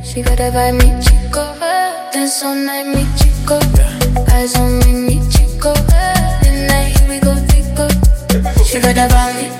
She got that vibe, mi chico. Dance all night, mi chico. Eyes on me, mi chico. Midnight, here we go, tico. She got that vibe, mi